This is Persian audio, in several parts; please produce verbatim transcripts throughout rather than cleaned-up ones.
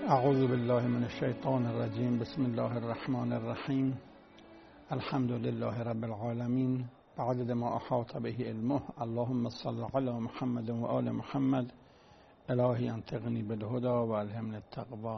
اعوذ بالله من الشیطان الرجیم. بسم الله الرحمن الرحیم. الحمد لله رب العالمین بعدد ما احاط به علمه. اللهم صل علی محمد و آل محمد. الهی انطقنی بالهدى و الهمنی التقوی.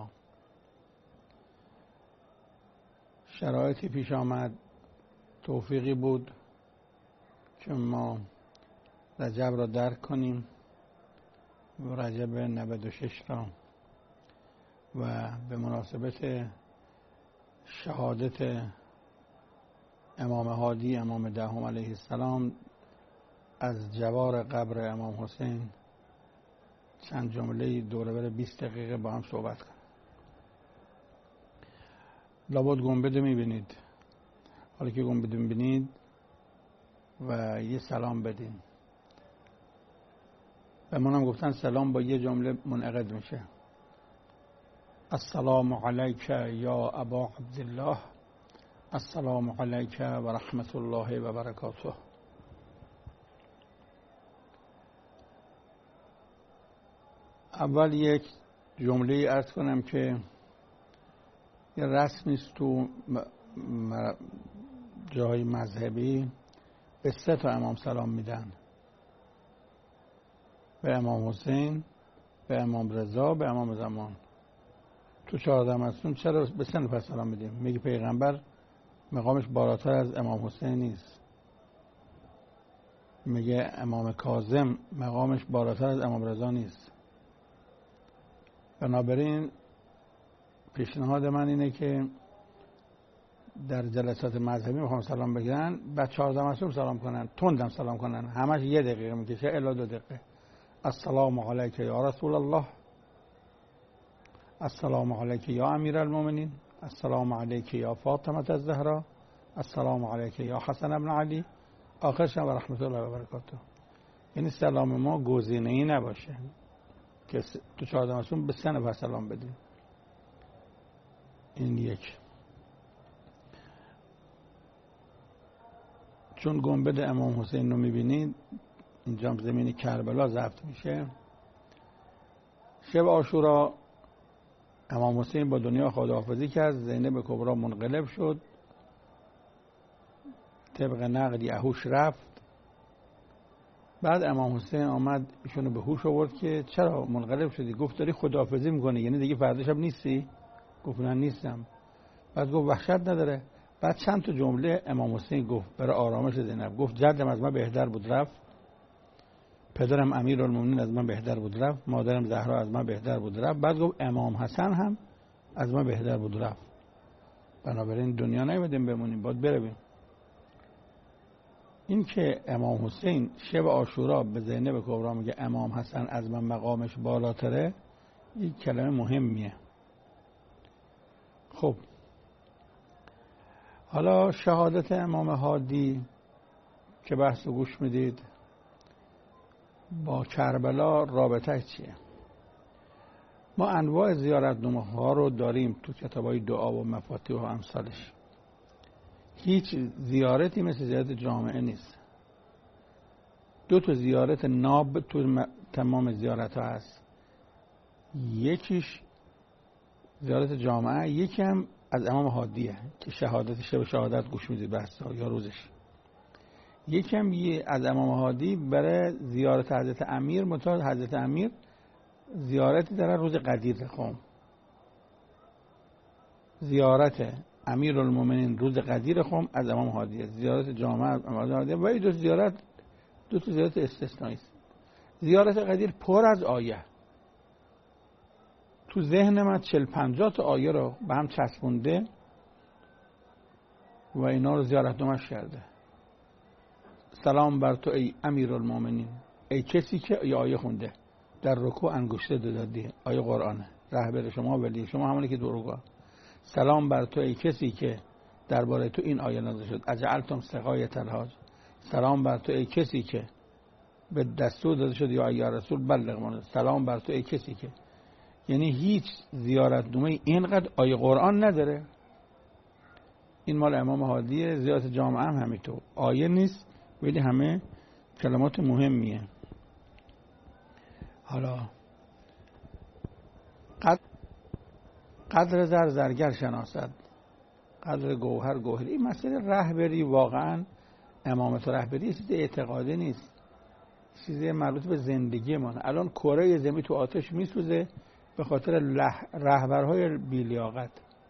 شرایطی پیش آمد، توفیقی بود که ما رجب را درک کنیم و رجب نود و شش را و به مناسبت شهادت امام هادی امام دهم علیه السلام از جوار قبر امام حسین چند جمله دوره بیست دقیقه با هم صحبت کنیم. لابد گنبد میبینید. حالا که گنبد میبینید و یه سلام بدین. به منم گفتن سلام با یه جمله منعقد میشه. السلام علیک یا ابا عبدالله. السلام علیک و رحمت الله و برکاته. اول یک جمله عرض کنم که یه رسمی است تو جای مذهبی، به سه تا امام سلام میدن: به امام حسین، به امام رضا، به امام زمان. تو چهارده معصوم چرا به سه نفر سلام میدیم؟ میگه پیغمبر مقامش بالاتر از امام حسین نیست. میگه امام کاظم مقامش بالاتر از امام رضا نیست. بنابراین پیشنهاد من اینه که در جلسات مذهبی میخوام سلام بگیرن، بعد چهارده معصوم سلام کنن، تندم سلام کنن، همش یه دقیقه میکشه الا دو دقیقه. السلام علیک یا رسول الله. السلام علیک یا امیر المؤمنین. السلام علیک یا فاطمه الزهرا. السلام علیک یا حسن ابن علی. آخرش و رحمت الله و برکاته. یعنی سلام ما گزینه‌ای نباشه که تو چهارده معصوم به سه نفر سلام بدیم. این یک. چون گنبد امام حسین رو میبینید، اینجا زمین کربلا ضبط میشه. شب عاشورا امام حسین با دنیا خداحافظی کرد. زینب کبرا منقلب شد. طبق نقلی اهوش رفت. بعد امام حسین آمد ایشونو به هوش آورد که چرا منقلب شدی؟ گفت داری خداحافظی میکنی، یعنی دیگه فردا شب نیستی؟ گفت نه نیستم. بعد گفت وحشت نداره؟ بعد چند تا جمله امام حسین گفت برای آرامش زینب. گفت جدم از من بهتر بود رفت، پدرم امیرالمومنین از من بهتر بود رفت، مادرم زهرا از من بهتر بود رفت. بعد گفت امام حسن هم از من بهتر بود رفت. بنابراین دنیا نیومدیم بمونیم، باید برویم. این که امام حسین شب عاشورا به زینب کبرا میگه امام حسن از من مقامش بالاتره، یک کلمه مهمیه. خب حالا شهادت امام هادی که بحث گوش میدید، با کربلا رابطه چیه؟ ما انواع زیارتنامه ها رو داریم تو کتابای دعا و مفاتیح و امثالش. هیچ زیارتی مثل زیارت جامعه نیست. دو تا زیارت ناب تو تمام زیارت ها هست. یکیش زیارت جامعه، یکی هم از امام هادیه که شهادت شب شهادت گوش میدید بحث ها یا روزش. یکی هم یه از امام هادی برای زیارت حضرت امیر، متأ حضرت امیر زیارتی داره روز قدیر خم. زیارت امیرالمومنین روز قدیر خم از امام هادیه. زیارت جامعه از امام هادیه. و این دو زیارت دو تا زیارت استثنایی است. زیارت قدیر پر از آیه. تو ذهن من چهل پنجاه تا آیه رو به هم چسبونده و اینا رو زیارتنامه‌اش کرده. سلام بر تو ای امیرالمومنین، ای کسی که ای آیه خونده در رکوع انگشته دادی، آیه قرآنه، رهبر شما ولی شما همونی که دو رکوع. سلام بر تو ای کسی که درباره تو این آیه نازل شد، اجعلتم سقایة الحاج. سلام بر تو ای کسی که به دستور داده شد یا ایها رسول بلغ ما. سلام بر تو ای کسی که، یعنی هیچ زیارتنامه اینقدر آیه قرآن نداره. این مال امام هادیه. زیارت جامعه هم همینطور، آیه نیست ولی همه کلمات مهمیه. حالا قد قدر زر زرگر شناسد، قدر گوهر گوهری. این مسئله رهبری واقعا امامت و رهبری چیز اعتقادی نیست، چیز مربوط به زندگی ما. الان کره زمین تو آتش میسوزه به خاطر رهبرهای بی‌لیاقت،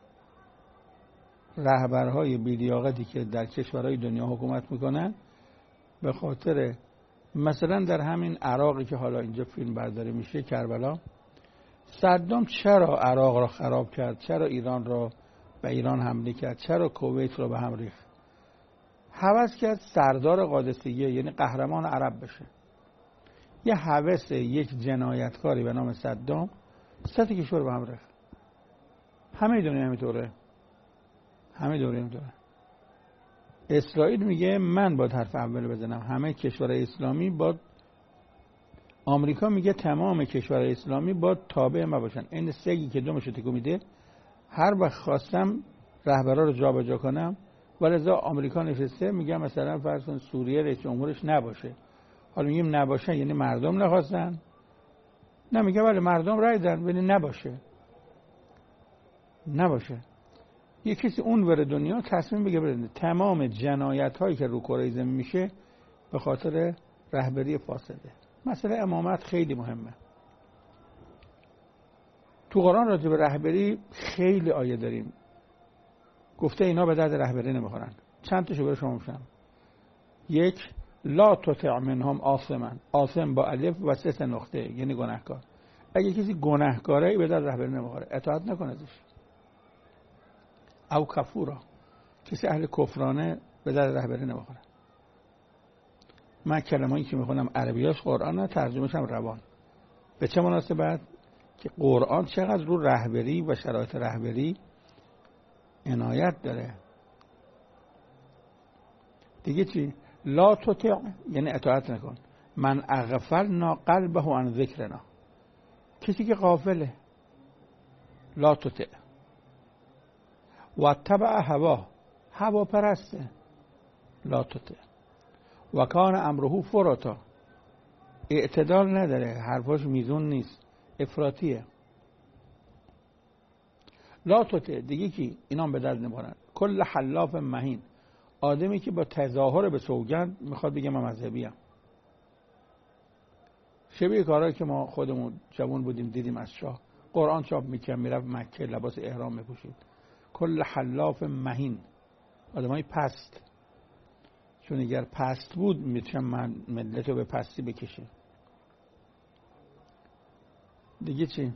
رهبرهای بی‌لیاقتی که در کشورهای دنیا حکومت میکنن. به خاطر مثلا در همین عراقی که حالا اینجا فیلم برداری میشه، کربلا، صدام چرا عراق را خراب کرد؟ چرا ایران را به ایران حمله کرد؟ چرا کویت را به هم ریخت؟ هوس کرد سردار قادسیه، یعنی قهرمان عرب بشه. یه هوس یک جنایتکاری به نام صدام سه تا کشور به هم ریخت. همه دنیا همینطوره، همه دوره همینطوره. اسرائیل میگه من باید حرف اول بزنم، همه کشورهای اسلامی باید، آمریکا میگه تمام کشورهای اسلامی باید تابع ما باشن. این سگی که دومشو تکون میده، هر وقت خواستم رهبرا رو جابجا کنم، ولذا آمریکا نشسته میگه مثلا فرض کن سوریه رئیس جمهورش نباشه. حالا میگیم نباشه یعنی مردم نخواستن؟ نه، میگه ولی مردم رأی دادن ولی نباشه. نباشه. یه کسی اون ور دنیا تصمیم بگه برنده. تمام جنایت هایی که رو کره زمین میشه به خاطر رهبری فاسده. مسئله امامت خیلی مهمه. تو قرآن راجع به رهبری خیلی آیه داریم. گفته اینا به درد رهبری نمیخورن. چند تاشو برای شما میشم. یک، لا تطع منهم آثما. آثم با الف و سه نقطه، یعنی گناهکار. اگه کسی گناهکاره به درد رهبری نمیخوره، اطاعت نکن ازش. او کفورا، کسی اهل کفرانه به درد رهبری نمیخوره. من کلمه‌ای که میخونم عربیاش قرآن، ترجمه‌ش هم روان. به چه مناسبت؟ که قرآن چقدر رو رهبری و شرایط رهبری عنایت داره. دیگه چی؟ لا تطع یعنی اطاعت نکن. من اغفلنا قلبه عن ذکرنا، کسی که غافله لا تطع. و تبع هوا، هوا پرسته لا تطع. و کان امره فراتا، اعتدال نداره، حرفاش میزون نیست، افراطیه. لا تطع دیگه کی؟ اینام به درد نمیخورن. کل حلاف مهین، آدمی که با تظاهر به سوگند میخواد بگه من مذهبیم. شبیه کارهایی که ما خودمون جوان بودیم دیدیم از شاه، قرآن چاپ میکرد میرفت مکه لباس احرام میپوشید. کل حلاف مهین، آدمای پست. چون اگر پست بود میتونم من ملت رو به پستی بکشه. دیگه چی؟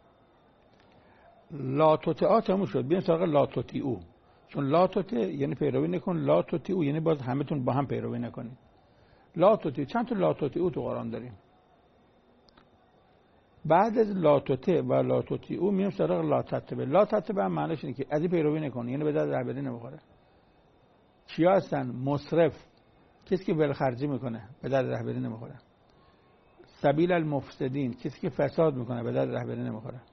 لا تطعات همون شد. بیاین سراغ لا تطیعو. چون لا تطع یعنی پیروی نکن، لا تطیعو یعنی باز همتون با هم پیروی نکنید. لا تطیعو، چند تا لا تطیعو تو قرآن داریم. بعد از لا تطع و لا تطیعو میام سراغ لا تتبع. لا تتبع هم معنیش اینه که از این پیروی نکن، یعنی به درد رهبری نمیخوره. کیا هستن؟ مصرف، کسی که ولخرجی میکنه به درد رهبری نمیخوره. سبیل المفسدین، کسی که فساد میکنه به درد رهبری نمیخوره.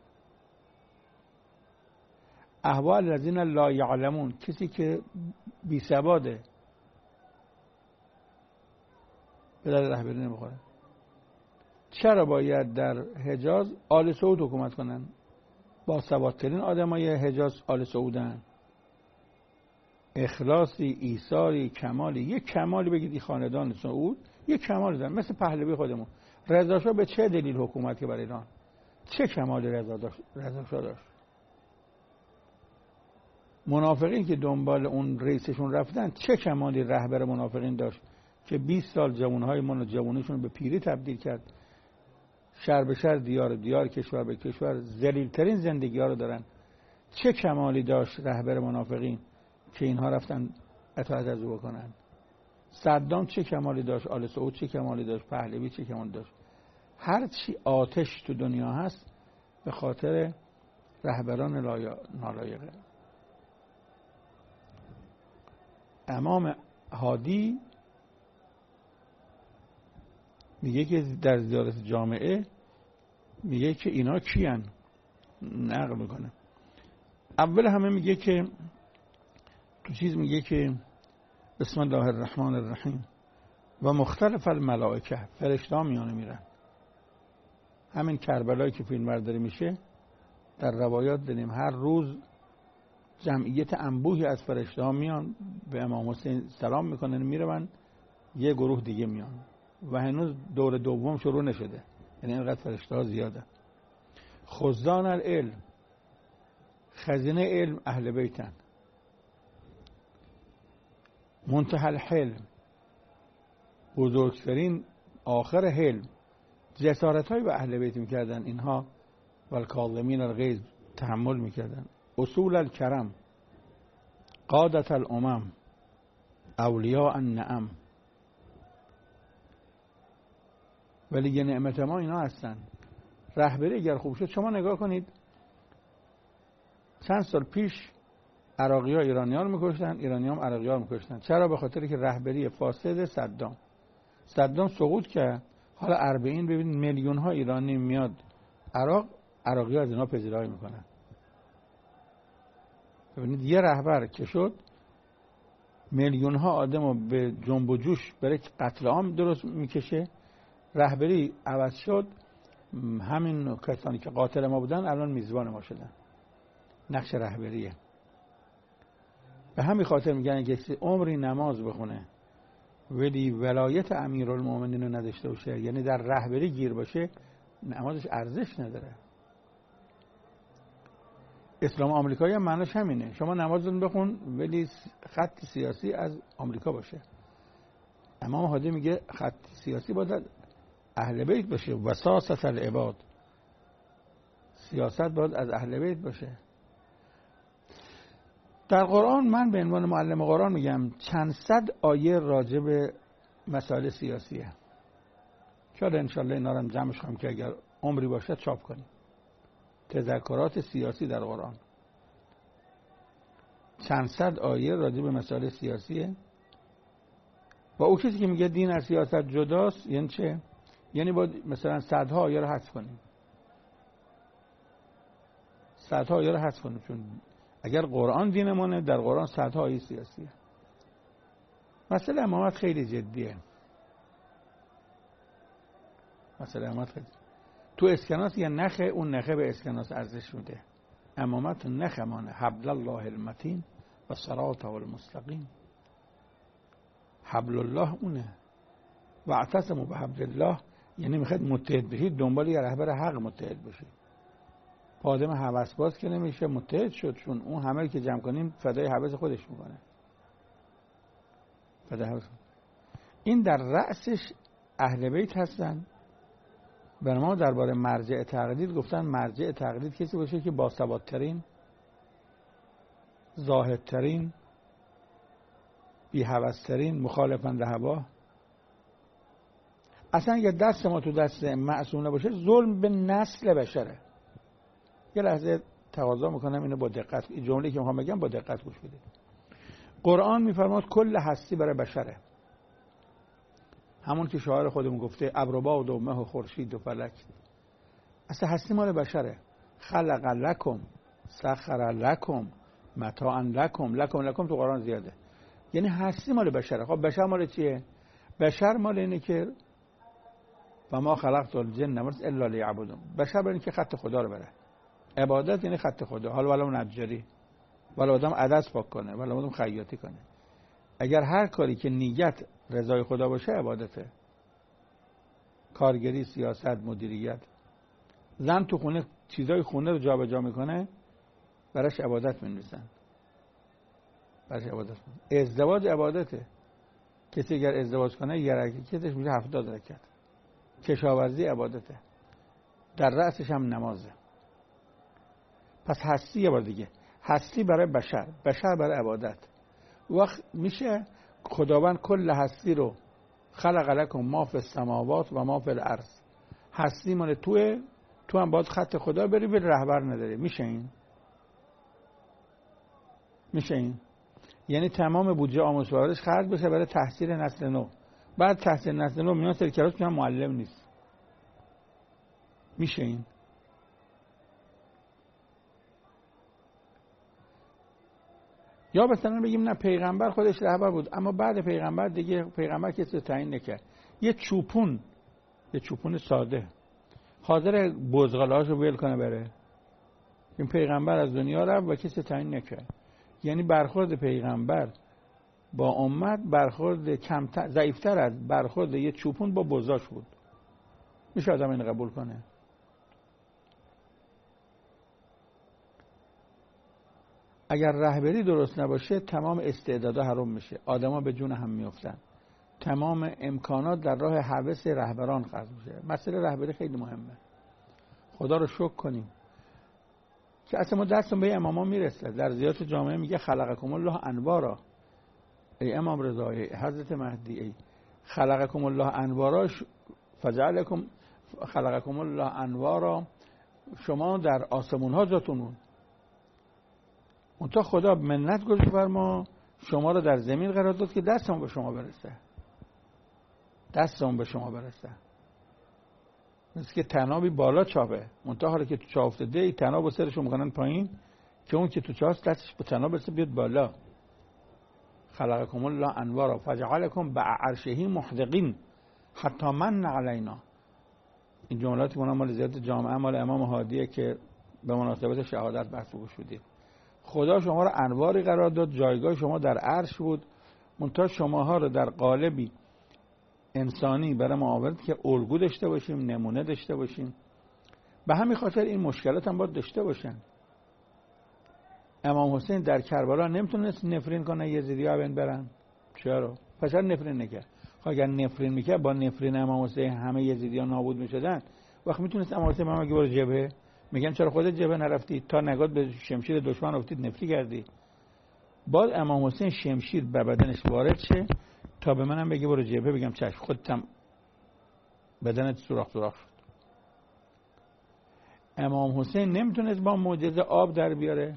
احوال الذین لا یعلمون، کسی که بی سواده به درد رهبری نمیخوره. چرا باید در حجاز آل سعود حکومت کنن؟ با سوادترین آدمای حجاز آل سعودن. اخلاصی، ایثاری، کمالی. یک کمالی بگید این خاندان سعود یک کمالی دارن، مثل پهلوی خودمون. رضا شاه به چه دلیل حکومت که برای ایران؟ چه کمالی رضا داشت؟ رضا شاه داشت. منافقین که دنبال اون رئیسشون رفتن، چه کمالی رهبر منافقین داشت که بیست سال جوانهای من و جوانیشون به پیری تبدیل کرد. شهر به شهر، دیار دیار، کشور به کشور ذلیل‌ترین زندگی ها رو دارن. چه کمالی داشت رهبر منافقین که اینها رفتن اطاعت از او بکنن؟ صدام چه کمالی داشت؟ آل سعود چه کمالی داشت؟ پهلوی چه کمالی داشت؟ هر چی آتش تو دنیا هست به خاطر رهبران نالایقه. امام هادی میگه که در زیارت جامعه میگه که اینا کیان؟ نقل میکنه. اول همه میگه که تو چیز میگه که بسم الله الرحمن الرحیم و مختلف الملائکه، فرشته ها میانه میرن. همین کربلایی که فیلم برداری میشه در روایات داریم هر روز جمعیت انبوهی از فرشته ها میان به امام حسین سلام میکنن میرون، یه گروه دیگه میان و هنوز دور دوم شروع نشده، یعنی اینقدر فرشته ها زیاده. خزان العلم، خزینه علم اهل بیتن. منتهی الحلم، بزرگترین آخر حلم. جسارت های به اهل بیت میکردن اینها. والکاظمین الغیظ، تحمل میکردن. اصول الکرم، قادت الامم، اولیاء النعم. ولی یه نعمت ما اینا هستن. رهبری اگر خوب شد، شما نگاه کنید چند سال پیش عراقی ها ایرانی ها رو میکشتن، ایرانی ها هم عراقی ها رو میکشتن. چرا؟ به خاطری که رهبری فاسد صدام. صدام سقوط کرد، حالا اربعین ببینید میلیون ها ایرانی میاد عراق، عراقی ها از اینا پذیرایی میکنن. ببینید یه رهبر که شد میلیون ها آدم رو به جنب و جوش برای قتل عام درست میکشه، رهبری عوض شد، همین کسانی که قاتل ما بودن الان میزبان ما شدن. نقش رهبریه. به همین خاطر میگن که کسی عمری نماز بخونه ولی ولایت امیرالمومنین رو نداشته باشه، یعنی در رهبری گیر باشه، نمازش ارزش نداره. اسلام آمریکایی هم معناش همینه. شما نمازتون بخون ولی خط سیاسی از آمریکا باشه. امام هادی میگه خط سیاسی باید اهل بیت باشه. وساست العباد، سیاست باید از اهل بیت باشه. در قرآن من به عنوان معلم قرآن میگم چند صد آیه راجع به مسائل سیاسیه. شاید انشالله اینا رو جمعش کنم که اگر عمری باشه چاپ کنیم. تذکرات سیاسی در قرآن، چند صد آیه راجع به مسائل سیاسیه. و او کسی که میگه دین از سیاست جداست یعنی چه؟ یعنی باید مثلا صدها آیه رو حذف کنیم. صدها آیه رو حذف کنیم، چون اگر قرآن دینمونه، در قرآن صدها آیه سیاسیه. مسئله امامت خیلی جدیه. مسئله امامت خیلی تو اسکناس یه نخه، اون نخه به اسکناس ارزش میده. امامت نخمانه، حبل الله المتین و صراطه المستقیم. حبل الله اونه. و اعتصموا بحبل الله، یعنی میخواد متحد بشید، دنبال یه رهبر حق متحد بشید. آدم هوسباز که نمیشه متحد شد، چون اون همه که جمع کنیم فدای هوس خودش میکنه. فدای هوس. این در رأسش اهل بیت هستن. برای ما درباره مرجع تقلید گفتن مرجع تقلید کسی باشه که باثبات‌ترین، زاهدترین، بی‌هوس‌ترین، مخالفاً لهوا. اصلا اگه دست ما تو دست معصوم نباشه ظلم به نسل بشره. یه لحظه تقاضا میکنم اینو با دقت، این جمله که میخوام بگم با دقت گوش بدید. قرآن میفرماد کل هستی برای بشره. همون که شاعر خودمون گفته ابر و باد و مه و خورشید و فلک. اصلا هستی مال بشره. خلق لکم، سخر لکم، متاعا لکم. لکم لکم تو قرآن زیاده. یعنی هستی مال بشره. خب بشر مال چیه؟ بشر مال اینه که و ما خلقت الجن والانس الا لیعبدون. بشر برای اینکه خط خدا رو بره. عبادت یعنی خط خدا. حالا ولو نجاری، ولو آدم عدس پاک کنه، ولو آدم خیاطی کنه. اگر هر کاری که نیت رضای خدا باشه عبادته. کارگری، سیاست، مدیریت. زن تو خونه چیزای خونه رو جابجا میکنه، براش عبادت می‌نویسن. براش عبادت می‌نویسن. ازدواج عبادته. کسی اگر ازدواج کنه یه رکعتش میشه هفتاد رکعت. کشاورزی عبادته. در رأسش هم نمازه. پس هستی یه بار دیگه، هستی برای بشر، بشر برای عبادت. وقت میشه خداوند کل هستی رو خلق لکم ما فی السماوات و ما فی الارض. هستی مال توه، تو هم باید خط خدا بری، به رهبر نداره. میشه این؟ میشه این؟ یعنی تمام بودجه آموزش پرورش خرج بشه برای تحصیل نسل نو. بعد تحصیل نسل نو میان سر کلاس میگن معلم نیست. میشه این؟ یا مثلا بگیم نه پیغمبر خودش رهبر بود، اما بعد پیغمبر دیگه پیغمبر کسی تعیین نکرد. یه چوپون، یه چوپون ساده حاضر بزغاله‌هاشو ول کنه بره؟ این پیغمبر از دنیا رفت و کسی تعیین نکرد. یعنی برخورد پیغمبر با امت برخورد کمتر ضعیفتر از برخورد یه چوپون با بزاش بود. میشه آدم این قبول کنه؟ اگر رهبری درست نباشه تمام استعدادها حرام میشه، آدما به جون هم میافتن، تمام امکانات در راه هوس رهبران خرج میشه. مسئله رهبری خیلی مهمه. خدا رو شکر کنیم که اصلا ما دستمون به امامان میرسه. در زیارت جامعه میگه خلقکم الله انوارا. ای امام رضا، ای حضرت مهدی، ای خلقکم الله انوارا فجعلکم خلقکم الله انوارا، شما در آسمون ها جاتونون. اونتا خدا منت گذاشت بر ما، شما رو در زمین قرار داد که دستمون به شما برسه، دستمون به شما برسه. مثل که تنابی بالا چاپه، اونتا حالا که تو چاه افتاده ای تناب و سرشو میکنن پایین که اون که تو چاه دستش به تناب برسه بیاد بالا. خلقکم الله انوارا فجعلکم بعرشه محدقین حتی من علینا. این جملاتی که مال زیارت جامعه مال امام هادیه که به مناسبت شهادت بحث گشودید. خدا شما رو انواری قرار داد، جایگاه شما در عرش بود، منتها شماها رو در قالبی انسانی برای ما آورد که الگو داشته باشیم، نمونه داشته باشیم. به همین خاطر این مشکلات هم باید داشته باشن. امام حسین در کربلا نمیتونست نفرین کنه یزیدی‌ها بین برن. چرا؟ پس چرا نفرین نکرد؟ خب اگر نفرین میکرد با نفرین امام حسین همه یزیدی‌ها نابود میشدن، وقت میتونست امام حسین بگه برو جبهه. میگن چرا خودت جبهه نرفتی؟ تا نگات به شمشیر دشمن افتید نفری کردی. بعد امام حسین شمشیر به بدنش وارد شه تا به منم بگه برو جبهه، بگم چشم، خودتم بدنت سوراخ سوراخ شد. امام حسین نمیتونست با معجزه آب در بیاره.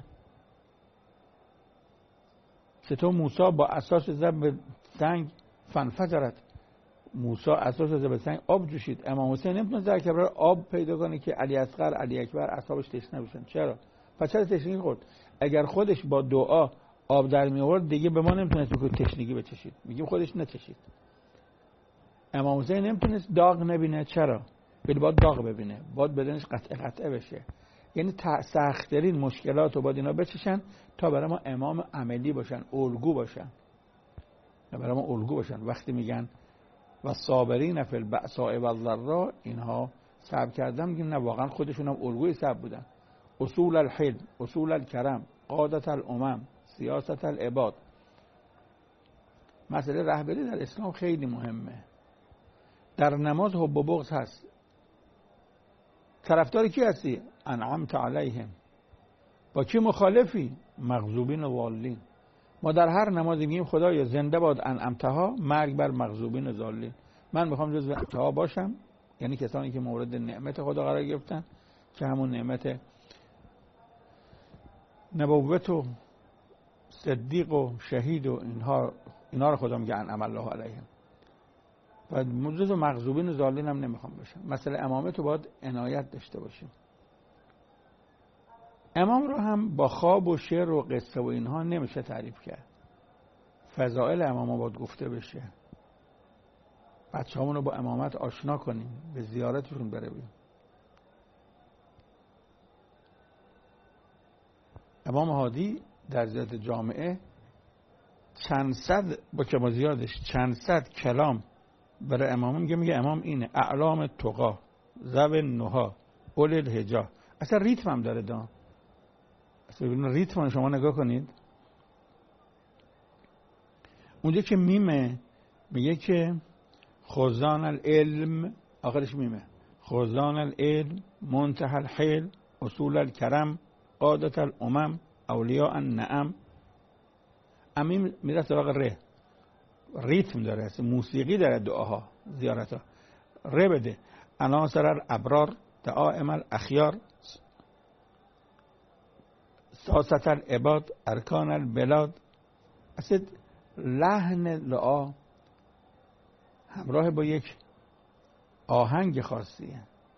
چطور موسی با اساس زد به سنگ فنفجرت، موسی اساس زد به سنگ آب جوشید. امام حسین نمیتونست در کربلا آب پیدا کنه که علی اصغر علی اکبر اصحابش تشنه بشن. چرا؟ پس چرا تشنگی خورد؟ اگر خودش با دعا آب در می آورد دیگه به ما نمیتونست که تشنگی بچشید، میگیم خودش نچشید. امام حسین نمیتونست داغ نبینه. چرا؟ ولی باید داغ ببینه، باید بدنش قطعه قطعه بشه. یعنی سخت‌ترین مشکلات رو باید اینا بچشن تا برای ما امام عملی باشن، الگو باشن، برای ما الگو باشن. وقتی میگن و صابرین فی البأساء والضراء، اینها صبر کردن، میگیم نه، واقعا خودشون هم الگوی صبر بودن. اصول الحلم، اصول الکرم، قادت الامم، سیاست العباد. مسئله رهبری در اسلام خیلی مهمه. در نماز حب و بغض هست. طرفدار کی هستی؟ انعمت علیهم. با کی مخالفی؟ مغضوبین و ضالین. ما در هر نمازی میگیم خدایا زنده باد انعمتها، مرگ بر مغضوبین و ضالین. من میخوام جزو انعمتها باشم، یعنی کسانی که مورد نعمت خدا قرار گرفتن، که همون نعمت نبوت و صدیق و شهید و اینها اینا رو خدا میگه انعم الله علیهم. و جزو مغضوبین و ضالین هم نمیخوام باشم. مثلا امامت رو باید عنایت داشته باشیم. امام رو هم با خواب و شعر و قصه و اینها نمیشه تعریف کرد. فضائل امام باید گفته بشه. بچه همون رو با امامت آشنا کنیم، به زیارتشون برویم. امام هادی در زیارت جامعه چند صد با کما زیادش چند صد کلام برای امام میگه. میگه امام اینه: اعلام تقا، ذو النها، اول الحجا. اصلا ریتم هم داره دا. اصلا ریتم شما نگاه کنید. اونجا که میمه میگه که خزان العلم، آخرش میمه خزان العلم، منتهى الحلم، اصول الکرم، قادت الامم، اولیاء النعم. امیم میره سراغ ره، ریتم داره، موسیقی داره دعاها، زیارتها. ره بده: عناصر الابرار، دعائم الاخیار، ساست العباد، ارکان البلاد. اصلا لحن دعا همراه با یک آهنگ خاصیه.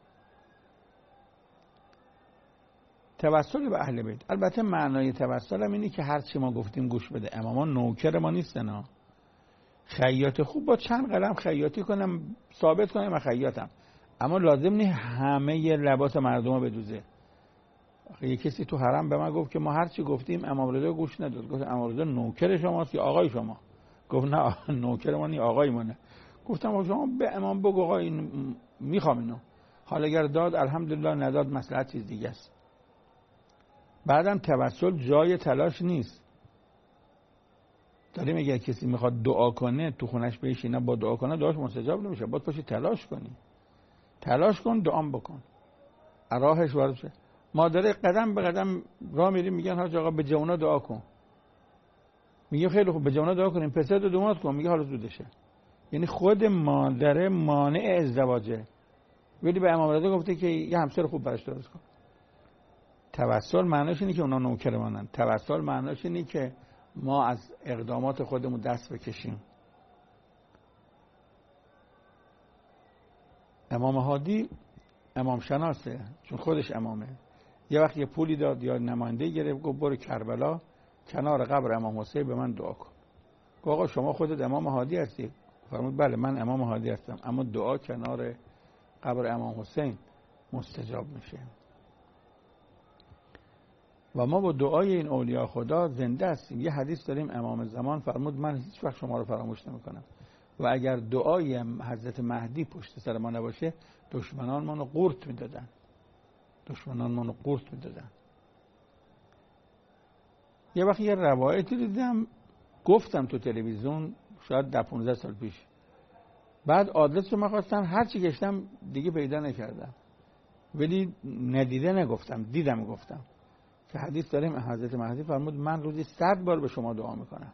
توسل به اهل بیت. البته معنای توسل هم اینه که هر چی ما گفتیم گوش بده. امامان نوکر ما نیستن ها. خیاط خوب با چند قلم خیاطی کنم ثابت کنم من خیاطم، اما لازم نیست همه لباس مردم رو بدوزه. یه کسی تو حرم به من گفت که ما هر چی گفتیم امام رضا گوش نداد. گفت امام رضا نوکر شماست یا آقای شما؟ گفت نه نوکر ما نی، آقای منه. گفتم شما به امام بگو آقا این میخوام اینو. حالا اگر داد الحمدلله، نداد مسئله چیز دیگه است. بعدم توسل جای تلاش نیست. داریم اگر کسی میخواد دعا کنه تو خونش بشینه با دعا کنه دعاش مستجاب نمیشه، باید پاشی تلاش کنی. تلاش کن، دعام بکن، راهش وارد شه. مادر قدم به قدم راه میریم میگن حاج آقا به جوونا دعا کن. میگه خیلی خوب به جوونا دعا کنیم، پسر رو دومات کن. میگه حالا زودشه. یعنی خود مادر مانع ازدواجه، ولی به امام رضا گفته که یه همسر خوب براش درست کن. توسل معناش اینه که اونا نوکر مانن. توسل معناش اینه که ما از اقدامات خودمون دست بکشیم. امام هادی امام شناسه، چون خودش امامه. یه وقت یه پولی داد یا نماینده گرفت، گفت برو کربلا کنار قبر امام حسین به من دعا کن. گفت آقا شما خودت امام هادی هستی؟ فرمود بله من امام هادی هستم، اما دعا کنار قبر امام حسین مستجاب میشه. و ما با دعای این اولیاء خدا زنده هستیم. یه حدیث داریم امام زمان فرمود من هیچ وقت شما رو فراموش نمیکنم و اگر دعای حضرت مهدی پشت سر ما نباشه دشمنان منو قورت میدادن. دشمنان منو قورت میدادن. یه وقت یه روایتی دیدم، گفتم تو تلویزیون شاید ده پونزده سال پیش، بعد آدرس رو من خواستم، هر چی گشتم دیگه پیدا نکردم، ولی ندیده نگفتم، دیدم گفتم که حدیث داریم حضرت مهدی فرمود من روزی صد بار به شما دعا میکنم.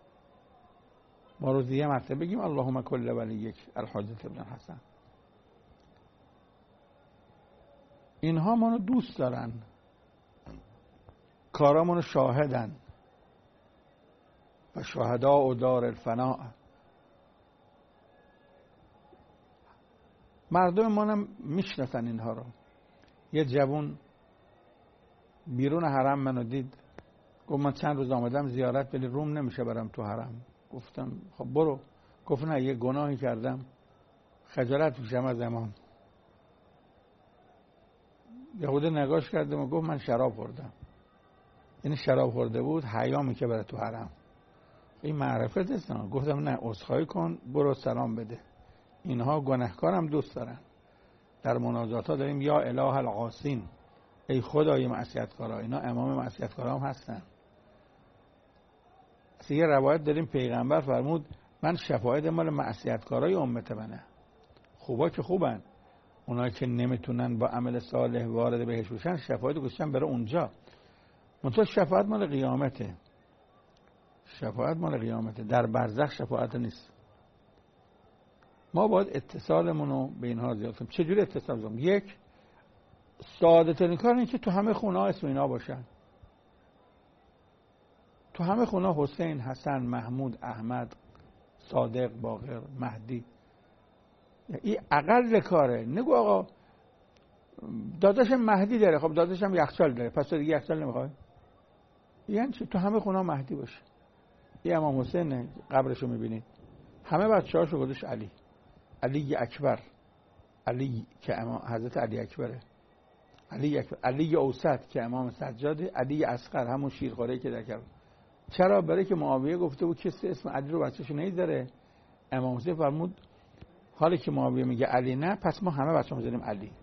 ما روزی یه مرتبه بگیم اللهم کل ولیک الحاجت ابن حسن. اینها منو دوست دارن، کارامونو شاهدن و شهدا و دار الفناء. مردم منم میشناسن اینها رو. یه جوون بیرون حرم منو دید، گفت من چند روز آمدم زیارت ولی روم نمیشه برم تو حرم. گفتم خب برو. گفت نه یه گناهی کردم خجالت میشم از امام. یهوده نگاش کردم و گفت من شراب خوردم. یعنی شراب خورده بود، حیا میشه بره تو حرم. این معرفت است. گفتم نه عذرخواهی کن، برو سلام بده. اینها گناهکارم دوست دارن. در مناجات ها داریم یا اله العاصین، ای خدای معصیتکارا. اینا امام معصیتکارا هم هستن. یه روایت داریم پیغمبر فرمود من شفاعت مال معصیتکارای امت منه. خوبا که خوبن، اونایی که نمیتونن با عمل صالح وارد بهش بشن شفاعت گذاشتن برای اونجا. منتها شفاعت مال قیامته. شفاعت مال قیامته، در برزخ شفاعت نیست. ما باید اتصالمون رو به اینها زیاد کنیم. چجوری اتصال کنیم؟ یک، ساده ترین کار اینه که تو همه خونه ها اسم اینا باشن. تو همه خونه حسین، حسن، محمود، احمد، صادق، باقر، مهدی. این اقل کاره. نگو آقا داداشم مهدی داره، خب داداشم یخچال داره، پس تو دیگه یخچال نمیخوای؟ یعنی چی؟ تو همه خونه مهدی باشه. این امام حسین قبرشو میبینید، همه بچه‌هاشو گذاشت علی. علی اکبر، علی که امام حضرت علی اکبره، علی اکبر، علی اوسط که امام سجاده، علی اصغر همون شیرخواره که در کرد. چرا؟ برای که معاویه گفته بود کسی اسم علی رو بچه‌شو نمیذاره. امام حسین فرمود حالی که معاویه میگه علی نه، پس ما همه بچه‌مون بذاریم علی.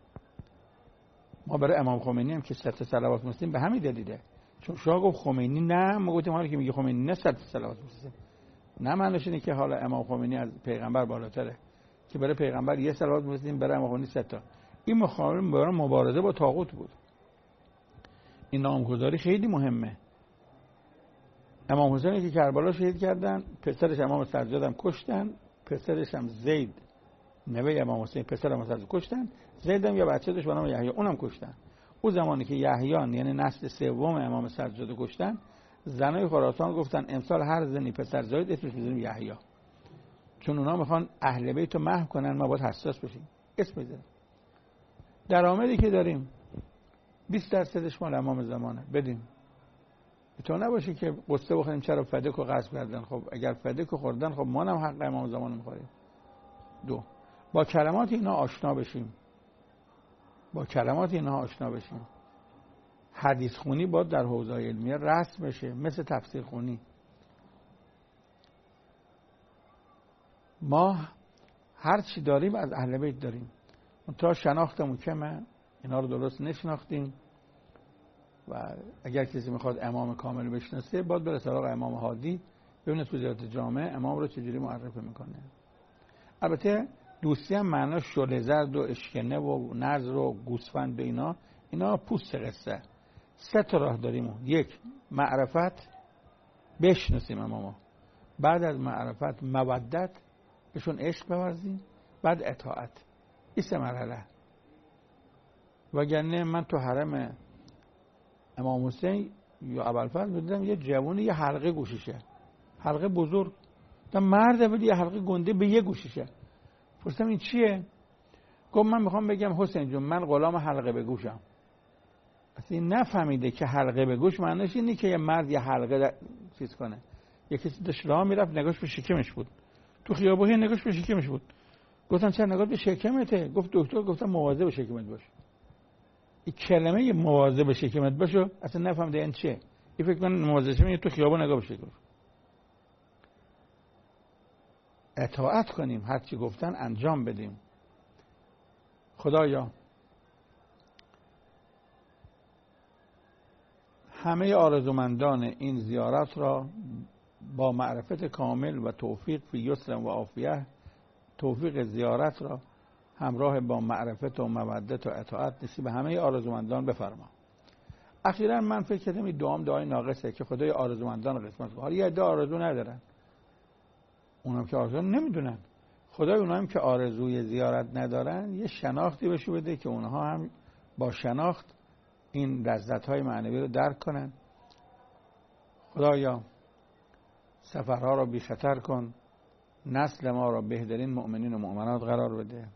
ما برای امام خمینی هم که ست صلوات مسلم به همین دلیله، چون شاه گفت خمینی نه، ما گفتیم حالی که میگه خمینی نه ست صلوات مسلم نه، معنیش اینه که حالا امام خمینی از پیغمبر بالاتره که برای پیغمبر یه صلوات مسلم، برای امام خمینی سه تا. این مخالفت برای مبارزه با طاغوت بود. این نامگذاری خیلی مهمه. امام حسینی که کربلا شهید کردن، پسرش امام سجاد هم کشتن، پسرش هم زید نوه امام حسین پسر امام سجاد کشتن، زید هم یه بچه داشت به نام یحیی اونم کشتن. اون زمانی که یحییان یعنی نسل سوم امام سجاد کشتن، زنای خراسان گفتن امسال هر زنی پسر زاید اسمش بزنیم یحیی، چون اونا میخوان اهل بیت رو محو کنن، ما باید حساس بشیم اسم بزنیم. درآمدی که داریم بیست درصدش مال امام زمانه، بدیم. تو نباشه که قصه بخوریم چرا فدک رو غصب کردن. خب اگر فدک رو خوردن، خب ما هم حق امام زمان رو میخوریم. دو، با کلمات اینا آشنا بشیم. با کلمات اینا آشنا بشیم. حدیث خونی باید در حوزه علمیه رسم بشه، مثل تفسیر خونی. ما هر چی داریم از اهل بیت داریم، تا شناختمون کمه، اینا رو درست نشناختیم و اگر کسی میخواد امام کامل بشناسه باید بره سراغ امام هادی، ببینه تو زیارت جامع امام رو چجوری معرفی میکنه. البته دوستی هم معناش شعله زرد و اشکنه و نظر و گوسفند و اینا، اینا پوست قصه. سه تا راه داریم. یک، معرفت، بشناسیم امامو. بعد از معرفت مودت، بهشون عشق بورزیم. بعد اطاعت. این سه مرحله. وگرنه من تو حرم امام حسین یا ابوالفضل دیدم یه جوونی یه حلقه گوششه، حلقه بزرگ، تا مرد ولی یه حلقه گنده به یه گوششه. پرسیدم این چیه؟ گفت من میخوام بگم حسین جون من غلام حلقه به گوشم. اصلا این نفهمیده که حلقه به گوش معنیش اینه که یه مرد یه حلقه چیز کنه. یه کسی داشت راه میرفت نگاش به شکمش بود، تو خیابون نگاش به شکمش بود. گفتم چرا نگاش به شکمته؟ گفت دکتر گفتم مواظب به شکمت باش. این کلمه مواظب به شکمت باشو اصلا نفهمیده این چیه. این فکر کنم مواظب میگه تو خیابون نگاه به شکمت. اطاعت کنیم، هر چی گفتن انجام بدیم. خدایا همه آرزومندان این زیارت را با معرفت کامل و توفیق فی یسر و عافیه، توفیق زیارت را همراه با معرفت و مودت و اطاعت نصیب همه آرزومندان بفرما. اخیراً من فکر کردم این دعام دعای ناقصه که خدای آرزومندان قسمت کنه. حالا یه عده آرزو ندارن، اونم که آرزو نمیدونن، خدای اونام که آرزوی زیارت ندارن یه شناختی بهشون بده که اونها هم با شناخت این لذت‌های معنوی رو درک کنن. خدایا سفرها رو بی خطر کن، نسل ما رو بهترین مؤمنین و مؤمنات قرار بده.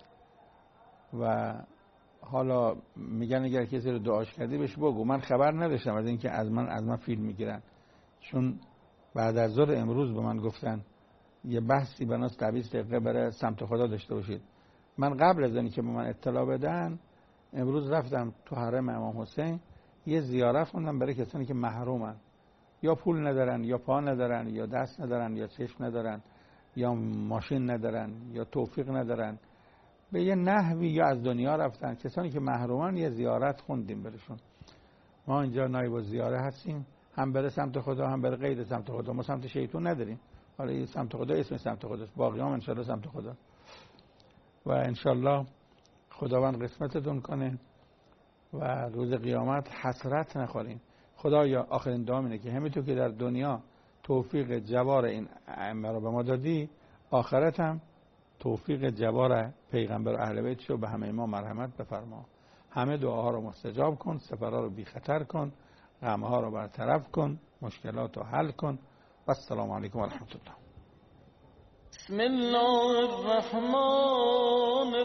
و حالا میگن اگر کسی رو دعاش کردی بهش بگو. من خبر نداشتم از اینکه از من از من فیلم میگیرن، چون بعد از ظهر امروز به من گفتن یه بحثی بناس دویست دقیقه برای سمت خدا داشته باشید. من قبل از اینکه به من اطلاع بدن امروز رفتم تو حرم امام حسین یه زیارت خوندم برای کسانی که محرومن، یا پول ندارن یا پا ندارن یا دست ندارن یا چشم ندارن یا ماشین ندارن یا توفیق ندارن، به یه نحوی یا از دنیا رفتن. کسانی که محرومن یه زیارت خوندیم برشون. ما اینجا نایب الزیاره هستیم، هم بره سمت خدا هم بره غیر سمت خدا. ما سمت شیطون نداریم. حالا این سمت خدا اسم سمت خداست، باقی هم انشالله سمت خدا. و انشالله خداوند قسمتتون کنه و روز قیامت حسرت نخوریم. خدایا آخرین دعام اینه که همینطور که در دنیا توفیق جوار این ائمه رو به ما دادی، آخرت هم توفیق جوار پیغمبر اهل بیت شو به همه ما مرحمت بفرما. همه دعاها رو مستجاب کن، سفرها رو بی خطر کن، غمها رو برطرف کن، مشکلات رو حل کن. و السلام علیکم و رحمت الله. بسم الله الرحمن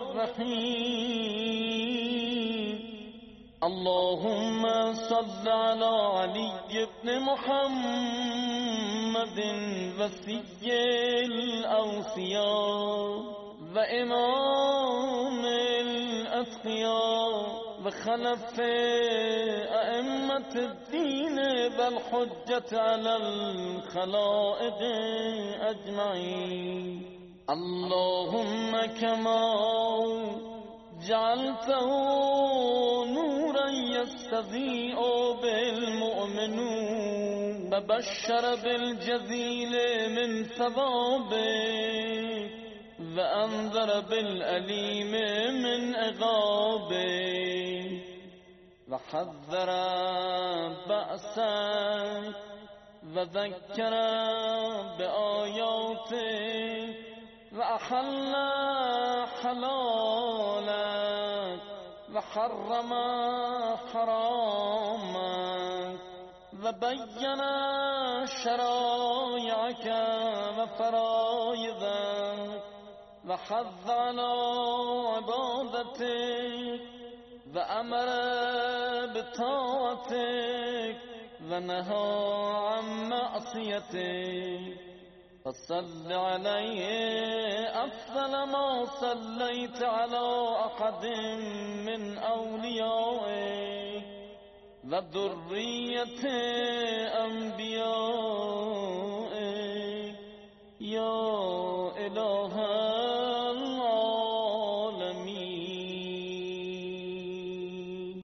الرحیم. اللهم صل على علی ابن محمد وصی الاوصیاء و امام الاتقیاء و خلف ائمة الدین والحجة على الخلائق اجمعین. اللهم كما جعلته نورا يستضيء بالمؤمنون وبشر بالجزيل من ثوابه وأنذر بالأليم من عقابه وحذر بأسه وذكر بآياته وأحل حلالا وحرم حراما وبين شرائعك وفرائضك وحث على عبادتك وأمر بطاعتك ونهى عن معصيتك. فصل عليه أفضل ما صليت على أحد من أوليائك و ذریت انبیاء یا اله